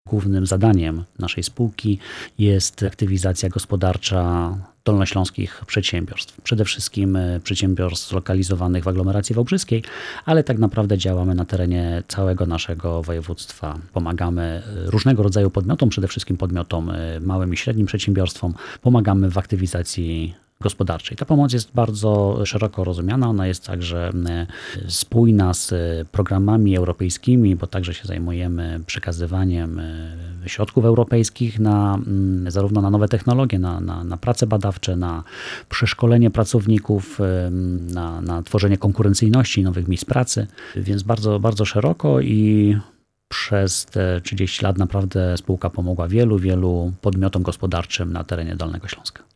Głównym zadaniem naszej spółki jest aktywizacja gospodarcza dolnośląskich przedsiębiorstw. Przede wszystkim przedsiębiorstw zlokalizowanych w aglomeracji wałbrzyskiej, ale tak naprawdę działamy na terenie całego naszego województwa. Pomagamy różnego rodzaju podmiotom, przede wszystkim podmiotom małym i średnim przedsiębiorstwom. Pomagamy w aktywizacji gospodarczej. Ta pomoc jest bardzo szeroko rozumiana, ona jest także spójna z programami europejskimi, bo także się zajmujemy przekazywaniem środków europejskich zarówno na nowe technologie, na prace badawcze, na przeszkolenie pracowników, na tworzenie konkurencyjności nowych miejsc pracy, więc bardzo, bardzo szeroko i przez te 30 lat naprawdę spółka pomogła wielu podmiotom gospodarczym na terenie Dolnego Śląska.